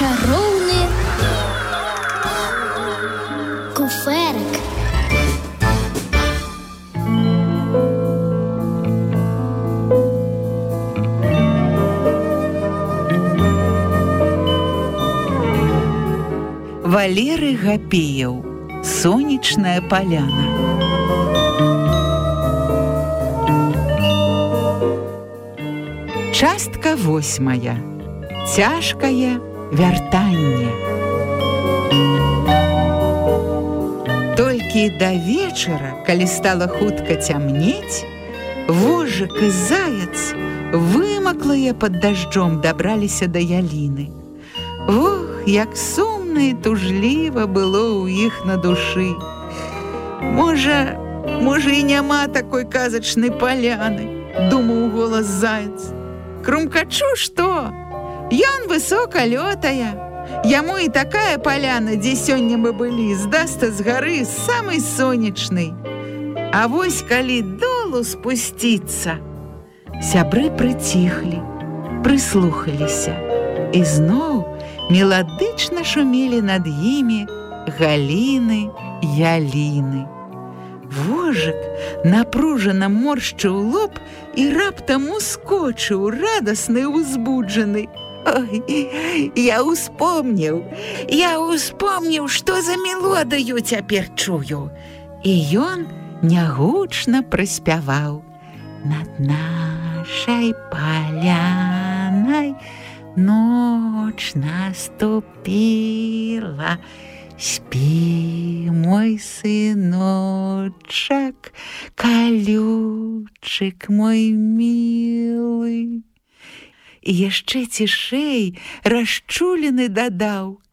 чароўны куфэрак. Валерый Гапеяў. Сонечная поляна. Частка 8. Цяжкае вяртанне. Толькі да вечара, калі стала хутка цямнець, Вожык і Заяц, вымаклыя пад дажджом, дабраліся да яліны. Ох, як сумна і тужліва было ў іх на душы. Можа, і няма такой казачнай паляны, думаў голас Заяц. Крумкачу што? Ён высока лётае. Яму і такая паляна, дзе сёння мы былі, здасца з гары самай сонечнай. А вось калі долу спусціцца. Сябры прыціхлі, прыслухаліся. І зноў меладычна шумелі над імі галіны, яліны. Вожык напружана моршчыў лоб і раптам ускочыў, радасны і узбуджаны. Ой, я успомніў, што за мелодыю цяпер чую. І ён нягучна праспяваў. Над нашай палянай ноч наступіла. Спі, мой сыночак, калючык мой мілы. І яшчэ цішэй расчулены дадаў.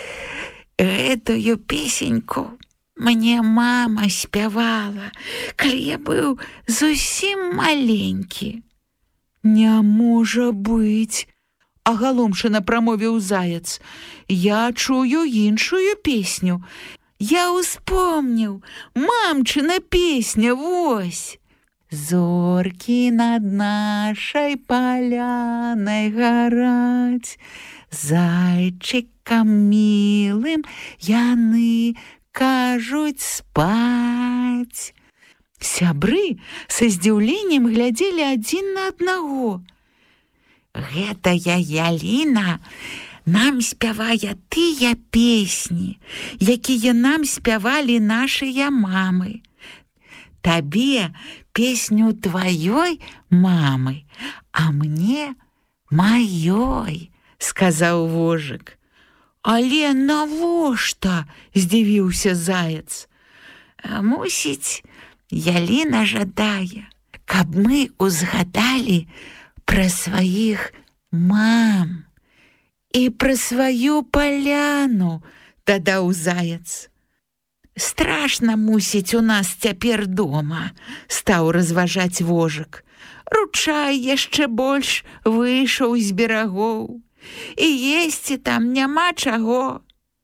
Гэтую песеньку мне мама спявала, калі я быў зусім маленькі. Не можа быць, агаломшана прамовіў Заяц. Я чую іншую песню. Я успомніў, мамчына песня, вось. Зоркі над нашай палянай гараць, зайчыкам мілым яны кажуць спаць. Сябры са здзіўленнем глядзелі адзін на аднаго. Гэтая яліна нам спявае тыя песні, якія нам спявалі нашыя мамы. Табе песню тваёй мамы, а мне маёй, сказаў Вожык. Але навошта? Здзівіўся Заяц. Мусіць, яліна жадае, каб мы узгадалі пра сваіх мам і пра сваю паляну, дадаў Заяц. Страшна, мусіць, у нас цяпер дома, стаў разважаць Вожык. Ручай яшчэ больш выйшаў з берагоў, і есці там няма чаго.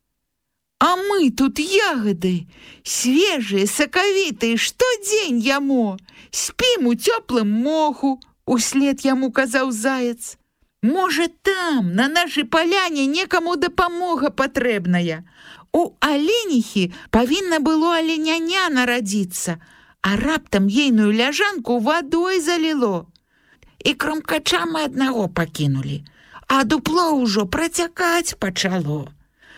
А мы тут ягады, свежыя, сакавітыя, штодзень яму, спім у цёплым моху, услед яму казаў Заяц. Можа, там, на нашай паляне, некаму дапамога патрэбная. У аленіхі павінна было аленяня нарадзіцца, а раптам ейную ляжанку вадой заліло. І крумкача мы аднаго пакінулі, а дупло ўжо працякаць пачало.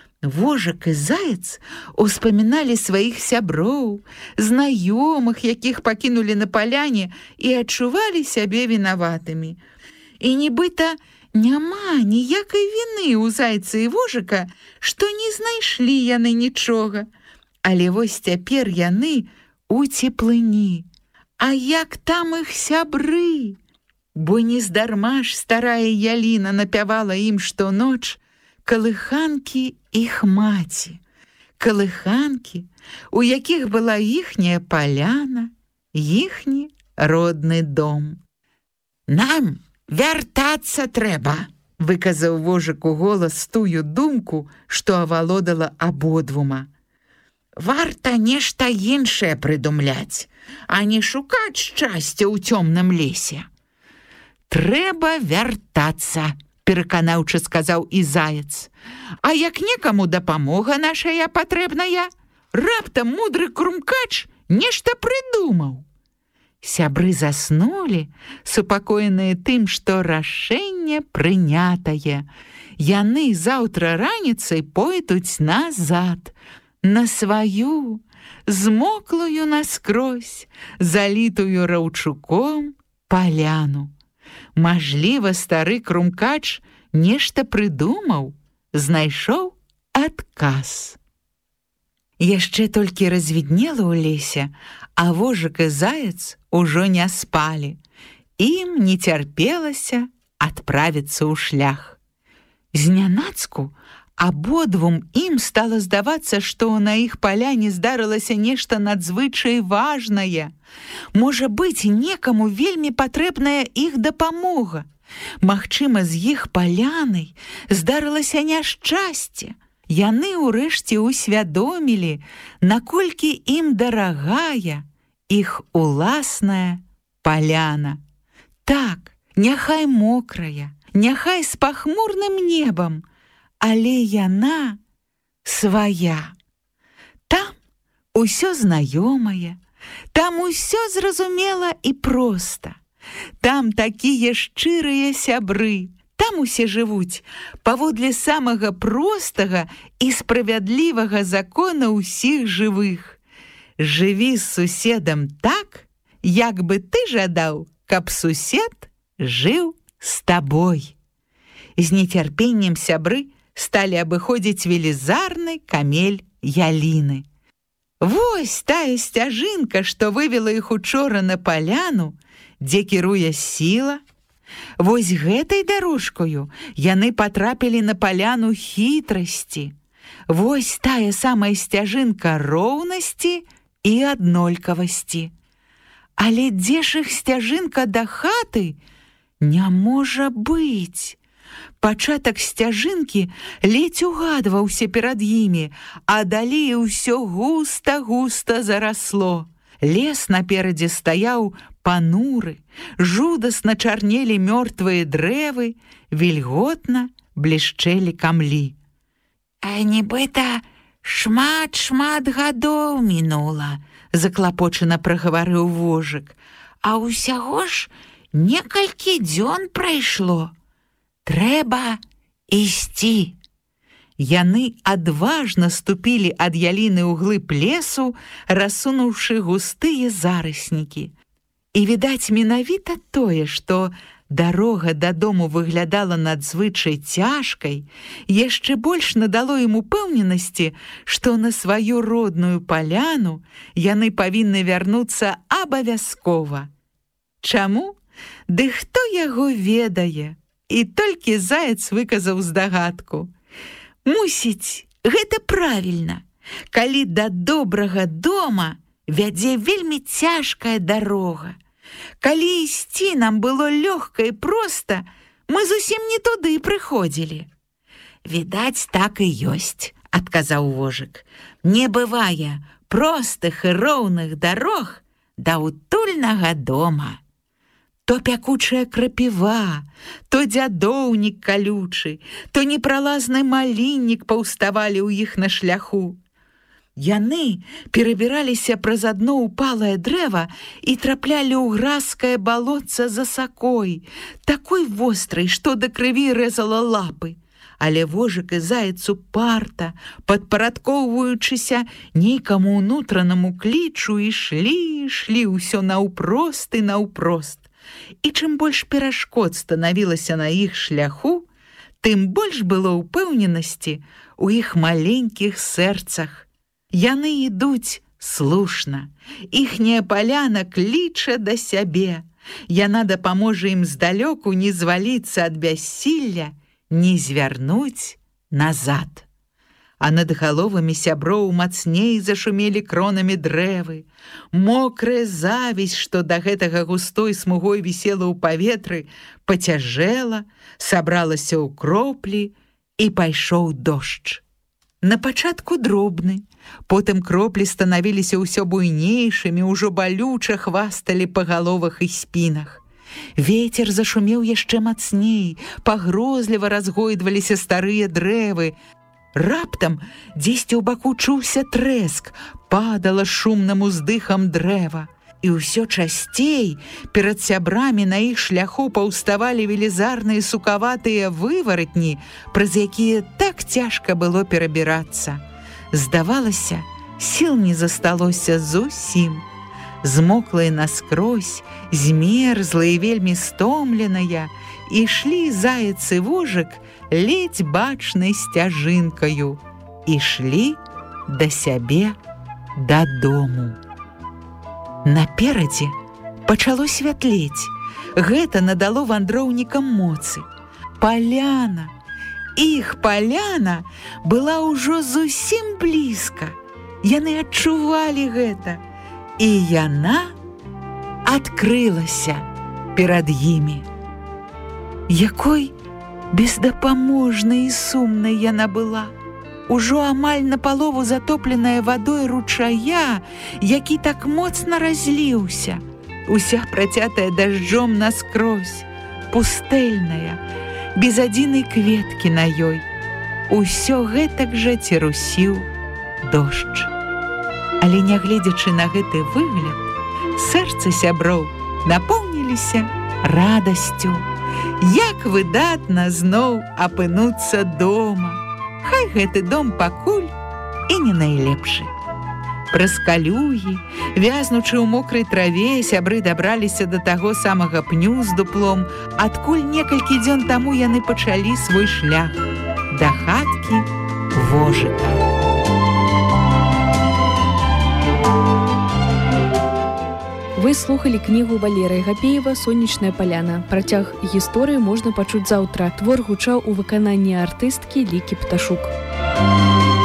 Вожык і Заяц успаміналі сваіх сяброў, знаёмых, якіх пакінулі на паляне, і адчувалі сябе вінаватымі. І нібыта няма ніякай віны ў Зайца і Вожыка, што не знайшлі яны нічога. Але вось цяпер яны у цеплыні. А як там іх сябры? Бо нездарма ж старая яліна напявала ім штоноч калыханкі іх маці. Калыханкі, у якіх была іхняя паляна, іхні родны дом. Нам вяртацца трэба, выказаў Вожык у голас тую думку, што авалодала абодвума. Варта нешта іншае прыдумляць, а не шукаць шчасця ў цёмным лесе. Трэба вяртацца, пераканаўча сказаў і заяц. А як некаму дапамога нашая патрэбная, раптам мудры крумкач нешта прыдумаў. Сябры заснулі, супакоеныя тым, што рашэнне прынятае. Яны заўтра раніцай пойдуць назад, на сваю, змоклую наскрозь, залітую раўчуком паляну. Мажліва, стары крумкач нешта прыдумаў, знайшоў адказ. Яшчэ толькі развіднела ў лесе, а вожык і заяц ужо не спалі. Ім не цярпелася адправіцца ў шлях. Знянацку абодвум ім стала здавацца, што на іх паляне здарылася нешта надзвычай важнае. Можа быць, некаму вельмі патрэбная іх дапамога. Магчыма, з іх палянай здарылася няшчасце. Яны ўрэшце усвядомілі, наколькі ім дарагая іх уласная паляна. Так, няхай мокрая, няхай з пахмурным небам, але яна свая. Там усё знаёмае, там усё зразумела і проста. Там такія шчырыя сябры. Там усе жывуць паводле самага простага і справядлівага закона ўсіх жывых. Жыві з суседам так, як бы ты жадаў, каб сусед жыў з табой. З нецярпеннем сябры сталі абыходзіць велізарны камель яліны. Вось тая сцяжынка, што вывела іх учора на паляну, дзе кіруе сіла. Вось гэтай дарожкаю яны патрапілі на паляну хітрасці. Вось тая самая сцяжынка роўнасці і аднолькавасці. Але дзе ж іх сцяжынка да хаты? Не можа быць. Пачатак сцяжынкі ледзь угадваўся перад імі, а далей усё густа-густа зарасло. Лес наперадзе стаяў пануры, жудасна чарнелі мёртвыя дрэвы, вільготна блішчэлі камлі. А нібыта шмат гадоў мінула, заклапочана прагаварыў вожык. А ўсяго ж некалькі дзён прайшло. Трэба ісці. Яны адважна ступілі ад яліны ў глыб лесу, рассунуўшы густыя зараснікі. І відаць менавіта тое, што дарога дадому выглядала надзвычай цяжкай, яшчэ больш надало ім упэўненасці, што на сваю родную паляну яны павінны вярнуцца абавязкова. Чаму? Ды хто яго ведае? І толькі заяц выказаў здагадку. Мусіць, гэта правільна. Калі да добрага дома вядзе вельмі цяжкая дарога. Калі ісці нам было лёгка і проста, мы зусім не туды прыходзілі. Відаць, так і ёсць, адказаў вожык. Не бывае простых і роўных дарог да утульнага дома. То пякучая крапіва, то дзядоўнік калючы, то непралазны маліннік паўставалі ў іх на шляху. Яны перабіраліся праз адно ўпалае дрэва і траплялі ў гразкае балотца за сакой, такой вострай, што да крыві рэзала лапы. Але вожык і заяц упарта, падпарадкоўваючыся нейкаму ўнутранаму клічу, ішлі ўсё наўпрост і наўпрост. І чым больш перашкод станавілася на іх шляху, тым больш было ўпэўненасці ў іх маленькіх сэрцах. Яны ідуць слушна, іхняя паляна кліча да сябе. Яна дапаможа ім здалёку не зваліцца ад бяссілля, не звярнуць назад. А над галовамі сяброў мацней зашумелі кронамі дрэвы. Мокрая завісць, што да гэтага густой смугой вісела ў паветры, пацяжэла, сабралася ў кроплі і пайшоў дождж. На пачатку дробны, потым кроплі станавіліся ўсё буйнейшымі, ужо балюча хвасталі па галовах і спінах. Вецер зашумеў яшчэ мацней, пагрозліва разгойдваліся старыя дрэвы. Раптам дзесьці ў баку чуўся трэск, падала шумным уздыхам дрэва. І ўсё часцей перад сябрамі на іх шляху паўставалі велізарныя сукаватыя вываратні, праз якія так цяжка было перабірацца. Здавалася, сіл не засталося зусім. Змоклая наскрозь, змерзлая і вельмі стомленая, ішлі заяц і вужык ледзь бачнай сцяжынкаю, ішлі да сябе дадому. Наперадзе пачало святлець. Гэта надало вандроўнікам моцы. Паляна, іх паляна была ўжо зусім блізка. Яны адчувалі гэта, і яна адкрылася перад імі. Якой бездапаможнай і сумнай яна была. Ужо амаль напалову затопленая вадой ручая, які так моцна разліўся. Уся працятая дажджом наскрозь, пустэльная, без адзінай кветкі на ёй. Усё гэтак жа цірусіў дождж. Але нягледзячы на гэты выгляд, сэрцы сяброў напоўніліся радасцю. Як выдатна зноў апынуцца дома. Хай гэты дом пакуль і не найлепшы. Праз калюгі, вязнучы ў мокрай траве, сябры дабраліся да таго самага пню з дуплом, адкуль некалькі дзён таму яны пачалі свой шлях да хаткі вожыка. Вы слухали кнігу Валерыя Гапеева «Сонечная паляна». Працяг гісторыі можна пачуць заўтра. Твор гучаў у выкананні артысткі Лікі Пташук.